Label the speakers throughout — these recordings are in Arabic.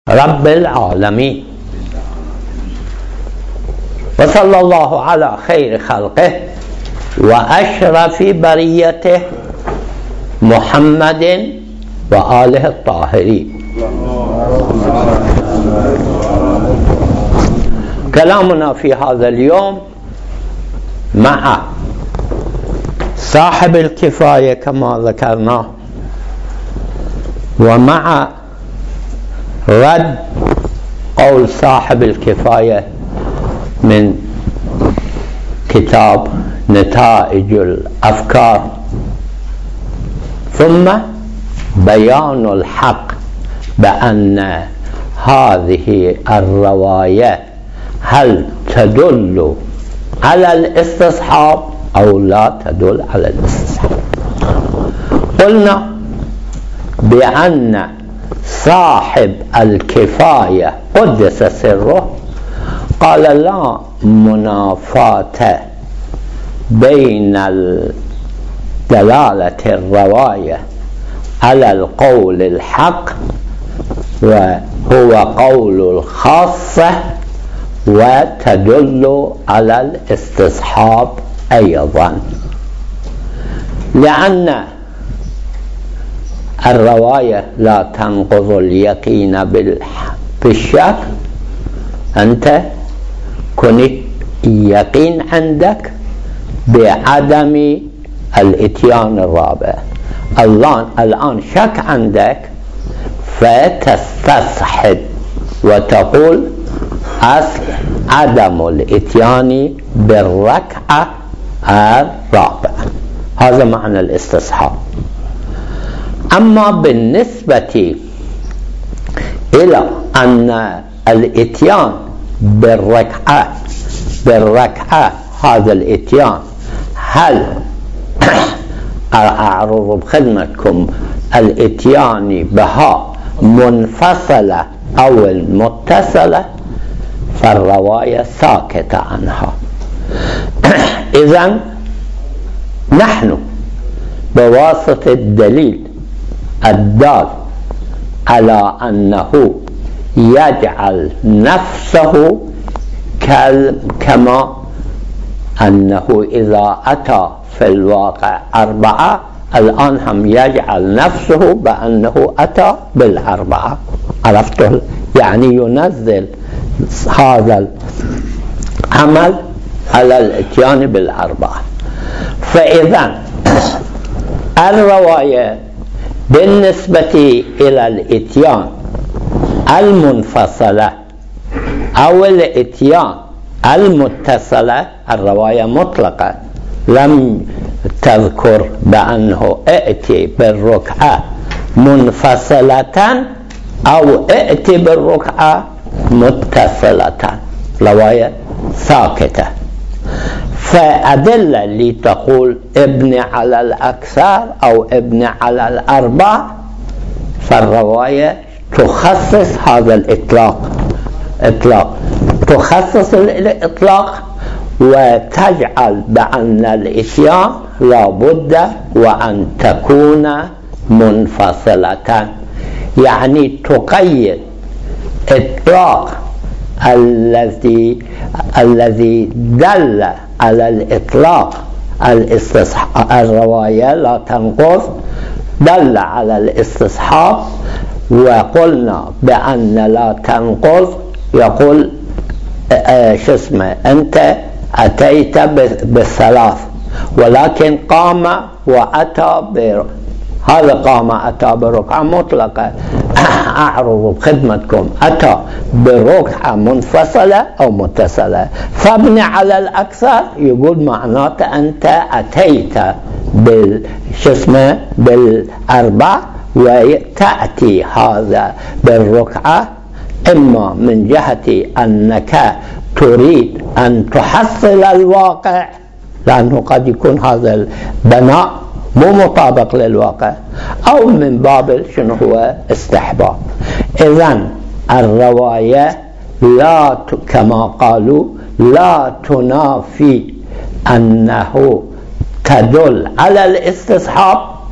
Speaker 1: رب العالمين. وصلى الله على خير خلقه وأشرف بريته محمد وآله الطاهرين. كلامنا في هذا اليوم مع صاحب الكفاية كما ذكرنا، ومع رد قول صاحب الكفاية من كتاب نتائج الأفكار، ثم بيان الحق بأن هذه الرواية هل تدل على الاستصحاب أو لا تدل على الاستصحاب. قلنا بأن صاحب الكفاية قدس سره قال لا منافاة بين دلالة الرواية على القول الحق وهو قول الخاصة وتدل على الاستصحاب أيضا، لأن الرواية لا تنقض اليقين بالشك. أنت كنت يقين عندك بعدم الاتيان الرابع، الآن شك عندك فتستصحب وتقول أصل عدم الاتيان بالركعة الرابعة. هذا معنى الاستصحاب. أما بالنسبة إلى أن الاتيان بالركعة هذا الاتيان هل أعرض بخدمتكم الاتيان بها منفصلة أو المتصلة، فالرواية ساكتة عنها. إذن نحن بواسطة الدليل الدال على أنه يجعل نفسه كما أنه إذا أتى في الواقع 4 الآن هم يجعل نفسه بأنه أتى بال4. عرفتوا؟ يعني ينزل هذا العمل على الاتيان بال4. فإذا الرواية بالنسبة إلى الاتيان المنفصلة أو الاتيان المتصلة، الرواية مطلقة لم تذكر بأنه ائتي بالركعة منفصلة أو ائتي بالركعة متصلة، رواية ساكتة. فأدلة اللي تقول ابن على الأكثر أو ابن على ال4، فالرواية تخصص هذا الإطلاق، تخصص الإطلاق وتجعل بأن الإتيان لا بد وأن تكون منفصلة، يعني تقيد إطلاق الذي دل على الإطلاق الرواية لا تنقض، دل على الاستصحاب. وقلنا بأن لا تنقض يقول أنت أتيت بالثلاث ولكن قام وأتى هذا قام أتى بركعة مطلقة. أعرض بخدمتكم أتى بركعة منفصلة أو متصلة، فابن على الأكثر يقول معناته أنت أتيت بال4 وتأتي هذا بالركعة، إما من جهة أنك تريد أن تحصل الواقع، لأنه قد يكون هذا البناء مو مطابق للواقع، أو من باب شنو هو استحباب. إذن الرواية لا كما قالوا لا تنافي أنه تدل على الاستصحاب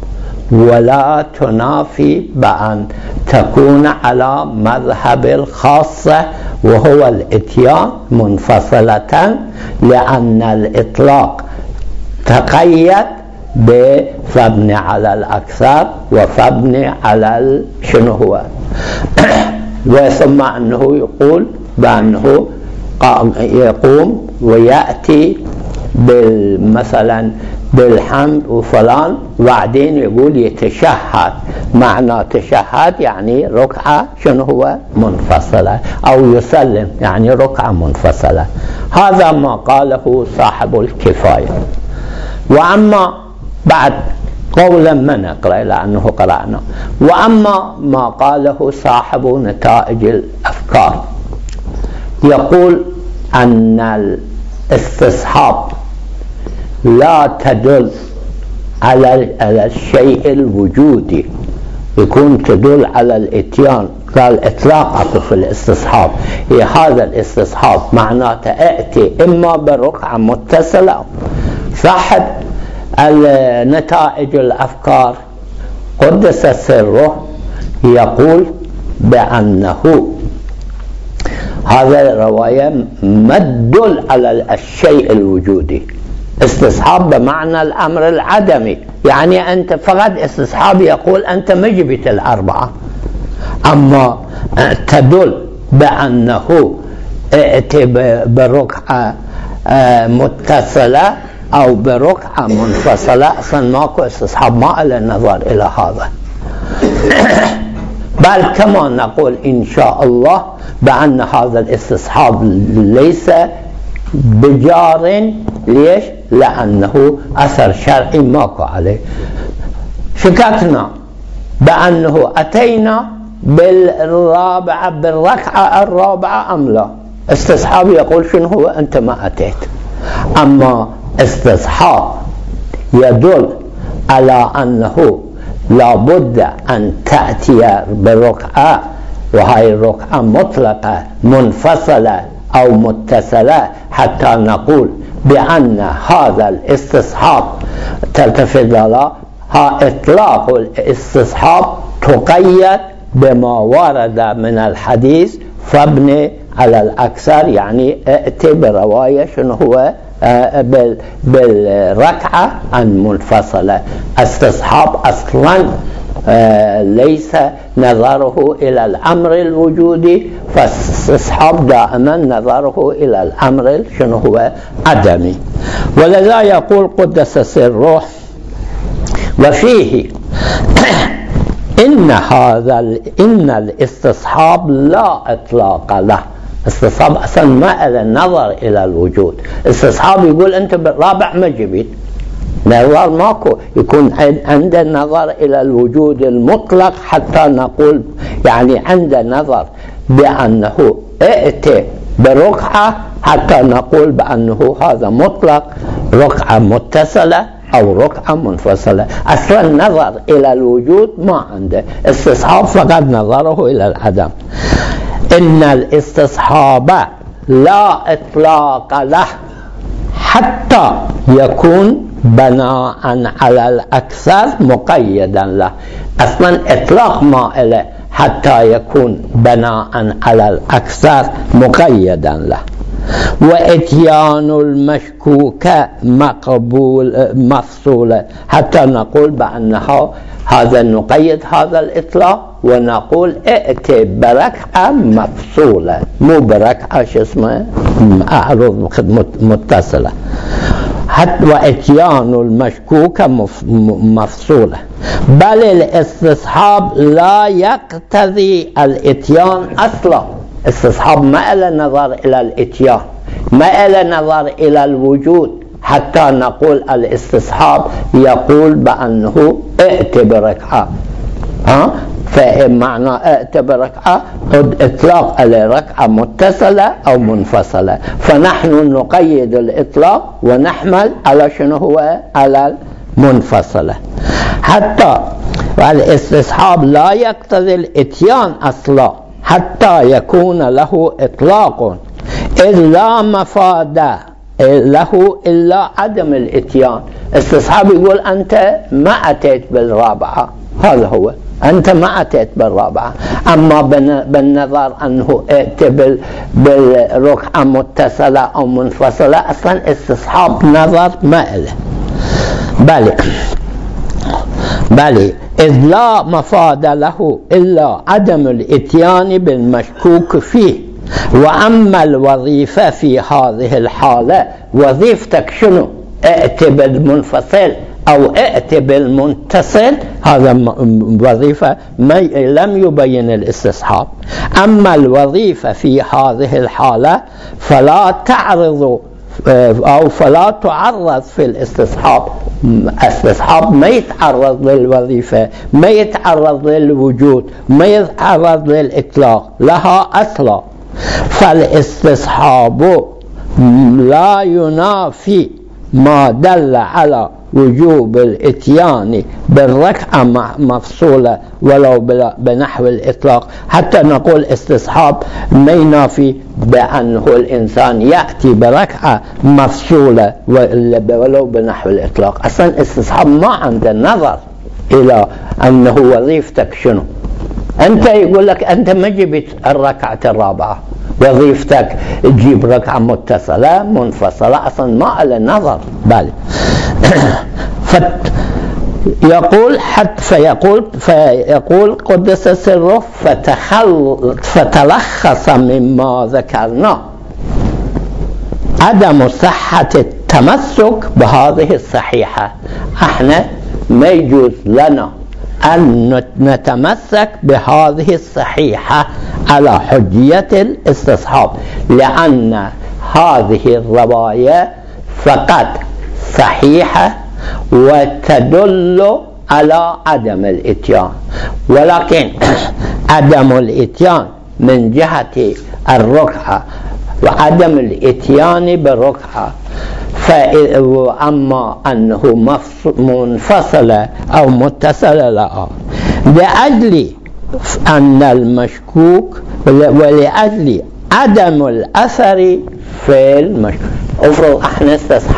Speaker 1: ولا تنافي بأن تكون على مذهب الخاصة وهو الإتيان منفصلة، لأن الإطلاق تقيد فابني على الأكثر وفابني على شنو هو وثم أنه يقول بأنه يقوم ويأتي مثلا بالحمد وفلان، وبعدين يقول يتشهد. معنى تشهد يعني ركعة شنو هو منفصلة، أو يسلم يعني ركعة منفصلة. هذا ما قاله صاحب الكفاية. وأما بعد قولا ما نقرأ لأنه قرأنا، وأما ما قاله صاحب نتائج الأفكار، يقول أن الاستصحاب لا تدل على الشيء الوجودي، يكون تدل على الاتيان. قال اطلاق عطف الاستصحاب، هذا الاستصحاب معناته ائتي اما بركعة متصلة. صاحب النتائج الافكار قدس سره يقول بأنه هذا الرواية ما تدل على الشيء الوجودي. استصحاب بمعنى الأمر العدمي، يعني أنت فقط استصحاب يقول أنت ما جبت الأربعة، أما تدل بأنه ائتي بركعة متصلة أو بركعة منفصلة، أصلا ماكو استصحاب، ما له نظر إلى هذا. بل كما نقول إن شاء الله بأن هذا الاستصحاب ليس بجار. ليش؟ لأنه أثر شرعي ماكو عليه. شككنا بأنه أتينا بالركعة الرابعة أم لا. استصحاب يقول شنو هو؟ أنت ما أتيت. أما استصحاب يدل على أنه لابد أن تأتي بركعة، وهي الركعة مطلقة منفصلة أو متصلة، حتى نقول بأن هذا الاستصحاب تلتفت له إطلاق الاستصحاب تقيد بما ورد من الحديث فابني على الأكثر، يعني ائتي برواية شنو هو بالركعة المنفصلة. استصحاب أصلا ليس نظره إلى الأمر الوجودي، فاستصحاب دائما نظره إلى الأمر شنو هو عدمي. ولذا يقول قدس سره وفيه إن الاستصحاب لا إطلاق له. استصحاب أصلا ما له نظر إلى الوجود. استصحاب يقول أنت بالرابع ما جبت، نظر ماكو، يكون عند نظر إلى الوجود المطلق، حتى نقول يعني عند نظر بأنه ائتي بركعة، حتى نقول بأنه هذا مطلق ركعة متصلة أو ركعة منفصلة. أصلا نظر إلى الوجود ما عنده. استصحاب فقط نظره إلى العدم. إن الاستصحاب لا إطلاق له حتى يكون بناء على الأكثر مقيدا له. أصلا إطلاق ما له حتى يكون بناء على الأكثر مقيدا له. وإتيان المشكوك مقبول مفصولة، حتى نقول بأنها هذا نقيد هذا الإطلاق ونقول ائتي بركعة مفصولة، مو بركعة شو اسمه أعرض متصلة. حتى وإتيان المشكوك مفصولة. بل الاستصحاب لا يقتضي الإتيان أصلا. استصحاب ما له نظر إلى الإتيان، ما له نظر إلى الوجود، حتى نقول الاستصحاب يقول بأنه ائت بركعة. فمعنى ائت بركعة قد إطلاق على ركعة متصلة أو منفصلة، فنحن نقيد الإطلاق ونحمل على شنو هو على المنفصلة. حتى الاستصحاب لا يقتضي الإتيان أصلا حتى يكون له إطلاق، إذ لا مفاد له إلا عدم الإتيان. استصحاب يقول أنت ما أتيت بالرابعة، هذا هو، أنت ما أتيت بالرابعة. أما بالنظر أنه ائت بالركعة متصلة أو منفصلة، أصلا استصحاب نظر ما له. بل إذ لا مفاد له إلا عدم الإتيان بالمشكوك فيه. وأما الوظيفة في هذه الحالة، وظيفتك شنو؟ ائت بالمنفصل أو ائت بالمتصل، هذا وظيفة لم يبين الاستصحاب. أما الوظيفة في هذه الحالة فلا تعرض أو فلا تعرض في الاستصحاب. الاستصحاب ما يتعرض للوظيفة، ما يتعرض للوجود، ما يتعرض للإطلاق، لها أصلا. فالاستصحاب لا ينافي ما دل على وجوب الاتيان بالركعة مفصولة ولو بنحو الإطلاق. حتى نقول استصحاب ما ينافي بأنه الإنسان يأتي بركعة مفصولة ولو بنحو الإطلاق. أصلا استصحاب ما عنده نظر إلى أنه وظيفتك شنو. أنت يقول لك أنت ما جبت الركعة الرابعة، وظيفتك تجيب ركعة متصلة منفصلة، أصلا ما له نظر. بل فيقول قدس سره فتلخص مما ذكرنا عدم صحة التمسك بهذه الصحيحة. احنا ما يجوز لنا أن نتمسك بهذه الصحيحة على حجية الاستصحاب، لأن هذه الرواية فقط صحيحة وتدل على عدم الاتيان، ولكن عدم الاتيان من جهة الركعة وعدم الاتيان بالركعة. فأما أنه منفصلة أو متصلة لا، لأجل أن المشكوك ولأجل عدم الأثر في المشكوك. افرض احنا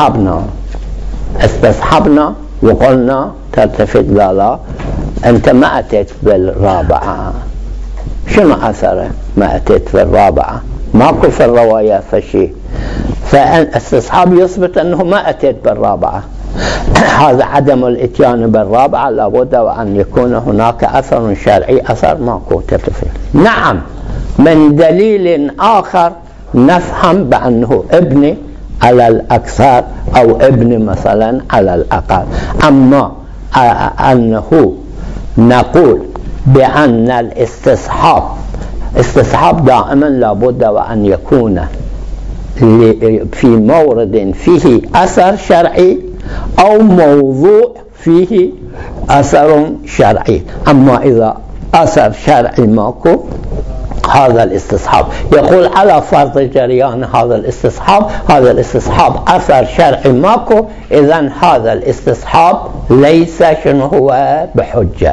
Speaker 1: استصحبنا وقلنا تلتفت لا أنت ما أتيت بالرابعة، شنو أثره؟ ما أتيت بالرابعة، ماكو في الرواية فشي، فالاستصحاب يثبت أنه ما أتيت بالرابعة. هذا عدم الاتيان بالرابعة لابد وأن يكون هناك أثر شرعي، أثر ماكو تلتفت. نعم، من دليل آخر نفهم بأنه ابن على الأكثر أو ابن مثلا على الأقل. أما أنه نقول بأن الاستصحاب دائما لابد وأن يكون في مورد فيه أثر شرعي أو موضوع فيه أثر شرعي. أما إذا أثر شرعي ماكو، هذا الاستصحاب يقول على فرض جريان هذا الاستصحاب أثر شرعي ماكو، إذن هذا الاستصحاب ليس شنو هو بحجة.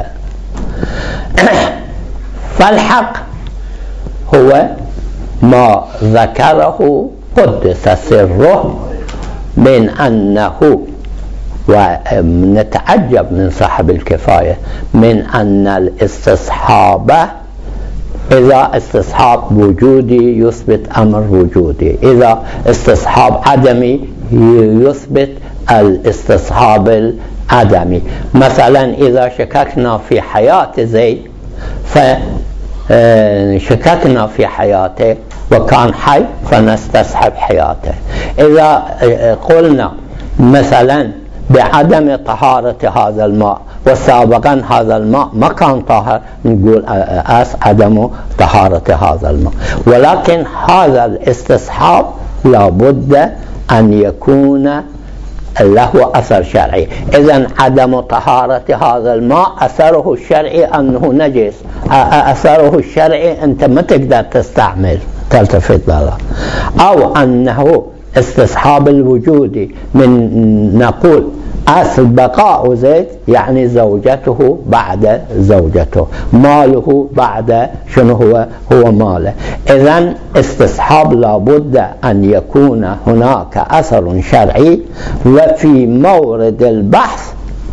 Speaker 1: فالحق هو ما ذكره قدس سره من أنه، ونتعجب من صاحب الكفاية، من أن الاستصحاب إذا استصحاب وجودي يثبت أمر وجودي، إذا استصحاب عدمي يثبت الاستصحاب العدمي. مثلا إذا شككنا في حياة زيد فشككنا في حياته وكان حي فنستصحب حياته. إذا قلنا مثلا بعدم طهارة هذا الماء وسابقا هذا الماء ما كان طاهر، نقول عدم طهارة هذا الماء. ولكن هذا الاستصحاب لابد أن يكون له أثر شرعي. إذن عدم طهارة هذا الماء أثره الشرعي أنه نجس، أثره الشرعي أنت ما تقدر تستعمل تلتفت له. أو أنه استصحاب الوجود من نقول أصل بقاء زيد يعني زوجته بعد زوجته، ماله بعد شنو هو ماله. إذن استصحاب لابد أن يكون هناك أثر شرعي، وفي مورد البحث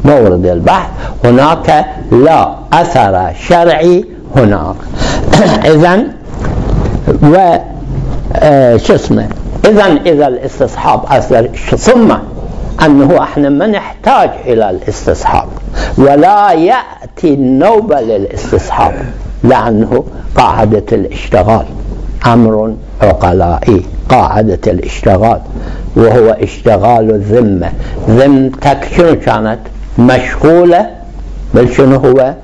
Speaker 1: هناك لا أثر شرعي هناك. إذن إذا الاستصحاب أثر، ثم أنه احنا ما نحتاج إلى الاستصحاب ولا يأتي النوبة للاستصحاب، لأنه قاعدة الاشتغال أمر عقلائي، قاعدة الاشتغال وهو اشتغال الذمة. ذمتك شنو كانت؟ مشغولة بالشنو هو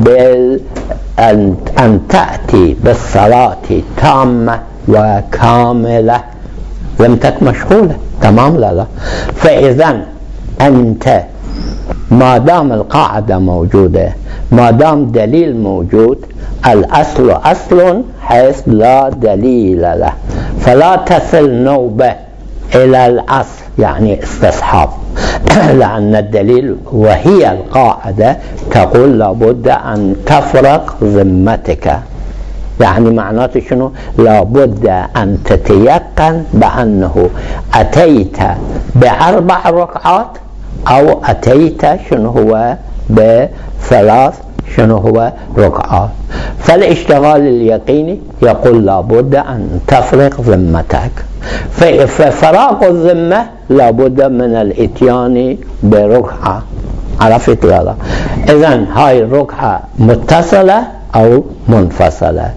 Speaker 1: أن تأتي بالصلاة تامة وكاملة، ذمتك مشغولة تمام لا. فإذا أنت ما دام القاعدة موجودة، ما دام دليل موجود، الأصل أصل حيث لا دليل له، فلا تصل نوبة إلى الأصل يعني استصحاب، لأن الدليل وهي القاعدة تقول لابد أن تفرق ذمتك. يعني معناته شنو؟ لابد أن تتيقن بأنه أتيت ب4 ركعات أو أتيت شنو هو ب3 شنو هو ركعات. فالاشتغال اليقيني يقول لابد أن تفرق ذمتك، ففراغ الذمة لابد من الاتيان بركعة. عرفت ولا؟ إذن هاي الركعة متصلة أو منفصلة،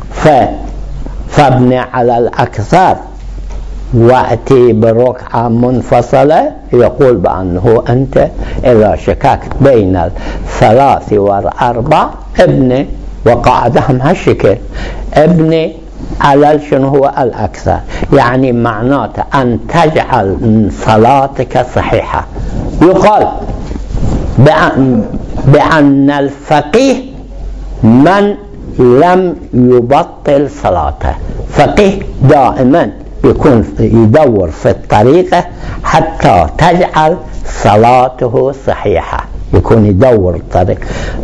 Speaker 1: فابني على الأكثر وأتي بركعة منفصلة. يقول بأنه أنت إذا شككت بين 3 و4 ابني، وقاعدهم هالشكل، ابني على شنو هو الأكثر، يعني معناته أن تجعل صلاتك صحيحة. يقال بأن الفقيه من لم يبطل صلاته، فقيه دائما يكون يدور في الطريقة حتى تجعل صلاته صحيحة، يكون يدور الطريق.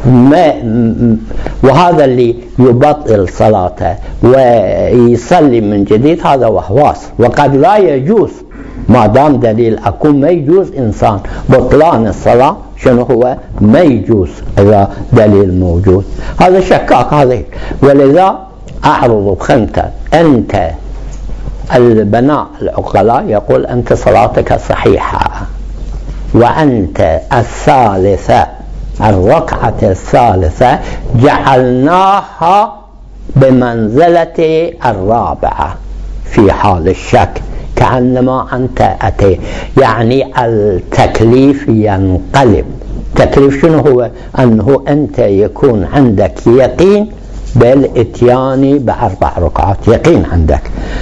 Speaker 1: وهذا اللي يبطل صلاته ويصلي من جديد هذا وهواس، وقد لا يجوز ما دام دليل أكون ما يجوز إنسان بطلان الصلاة شنو هو ما يجوز إذا دليل موجود. هذا شكاك هذا. ولذا أعرض خنتا أنت البناء العقلاء يقول أنت صلاتك صحيحة، وأنت الثالثة الركعة الثالثة جعلناها بمنزلة 4 في حال الشك، كأنما أنت أتي، يعني التكليف ينقلب. تكليف شنو هو؟ أنه أنت يكون عندك يقين بالاتيان ب4 ركعات، يقين عندك.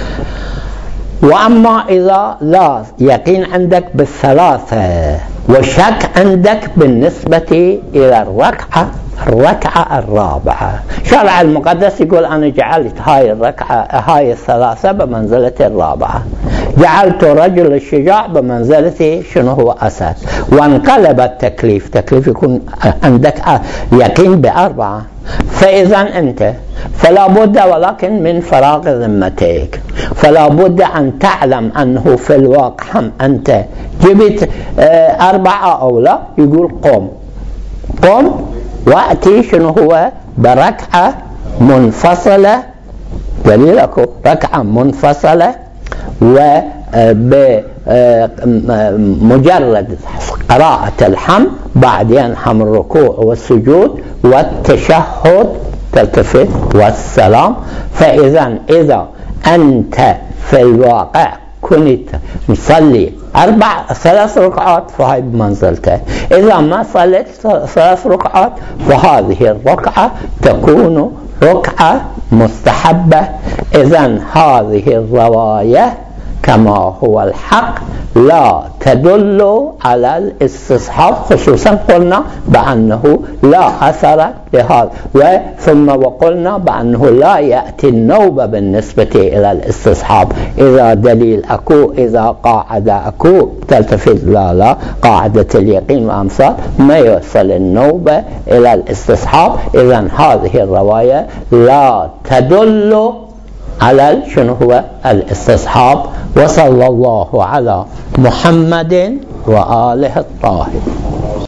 Speaker 1: وأما إذا لا يقين عندك ب3 وشك عندك بالنسبة إلى الركعة 4، شرع المقدس يقول أنا جعلت هاي الركعة هاي 3 بمنزلة 4، جعلت رجل الشجاع بمنزلة شنو هو أسد، وانقلب التكليف. تكليف يكون عندك يقين ب4. فإذا أنت فلا بد ولكن من فراغ ذمتك، فلا بد أن تعلم أنه في الواقع أنت جبت 4 أو لا، يقول قم وأتي شنو هو بركعة منفصلة، دليلك ركعة منفصلة، وبمجرد قراءة الحمد بعدين هم الركوع والسجود والتشهد تلتفت والسلام. فإذا إذا أنت في الواقع كنت مصلي 3 ركعات فهي بمنزلته، إذا ما صليت 3 ركعات فهذه الركعة تكون ركعة مستحبة. إذن هذه الرواية كما هو الحق لا تدل على الاستصحاب، خصوصا قلنا بأنه لا أثر لهذا، ثم وقلنا بأنه لا يأتي النوبة بالنسبة إلى الاستصحاب. إذا دليل أكو، إذا قاعدة أكو تلتفت لا قاعدة اليقين وأمثال، ما يوصل النوبة إلى الاستصحاب. إذن هذه الرواية لا تدل على شنو هو الاستصحاب. وصلى الله على محمد وآله الطاهرين.